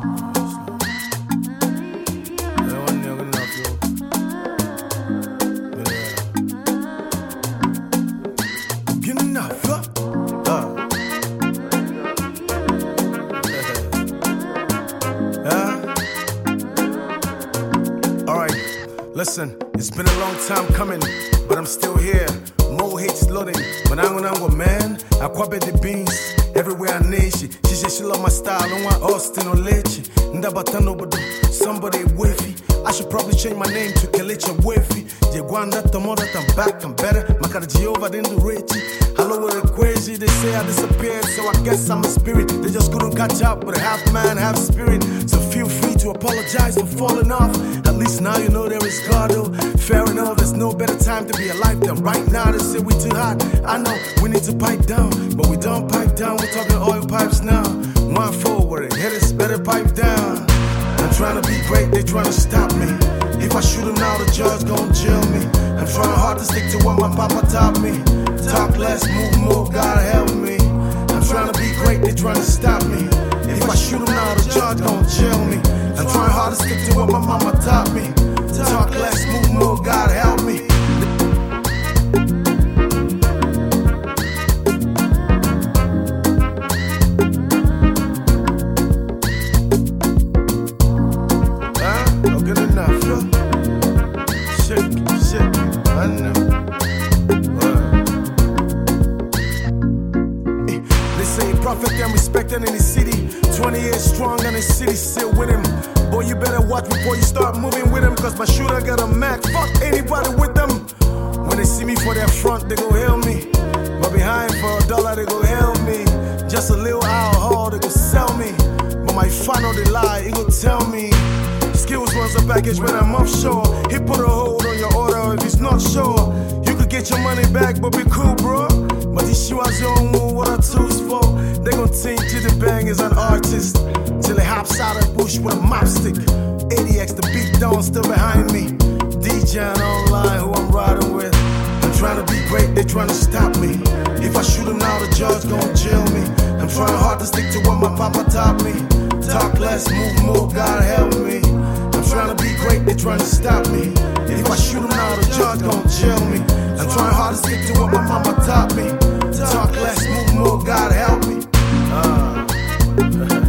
Listen, it's been a long time coming, but I'm still here. More hits loading, but I'm with man. I quabe the beans, everywhere I need she. She said she love my style, don't want Austin or Leche. Ndabatano but somebody wavy. I should probably change my name to Kelechi Wavy. Jegwanda tomorrow that I'm back, I'm better. Makara Jehovah didn't do Richie. Hello with a crazy, they say I disappeared, so I guess I'm a spirit. They just couldn't catch up, but half man, half spirit. So feel free to apologize for falling off. At least now you know there is God, though. Fair enough, there's no better time to be alive than right now. They say we too hot. I know we need to pipe down, but we don't pipe down. We're talking oil pipes now. One forward, haters better pipe down. I'm trying to be great, they trying to stop me. If I shoot them now, the judge gon' jail me. I'm trying hard to stick to what my papa taught me. Talk less, move more, God help me. I'm trying to be great, they trying to stop me. If I shoot them now, the judge gon' jail me. I'm trying hard to stick to what my mama taught me. Talk less, move more, God help me. Good enough, yo. Shake, I know. They say prophet and respected in the city. 20 years strong and the city still with him. Boy, you better watch before you start moving with him, cause my shooter got a Mac. Fuck anybody with them. When they see me for their front, they go hail me. But behind for $1, they go hail me. Just a little alcohol, they go sell me. But my final they lie, he go tell me. Skills runs a package when I'm offshore. He put a hold on your order if he's not sure. You could get your money back, but be cool, bro. But these shoes don't know what I choose for. They gon' think Jiddy Bang is an artist till he hops out of the bush with a mop stick. ADX, the beat down, still behind me. DJ online, who I'm riding with. I'm trying to be great, they trying to stop me. If I shoot them now, the judge gon' jail me. I'm trying hard to stick to what my papa taught me. Talk less, move more, God help me. I'm trying to be great, they trying to stop me. If I shoot them now, the judge gon' jail me. I'm trying hard to stick to what my mama taught me. Talk less, move more, God help me.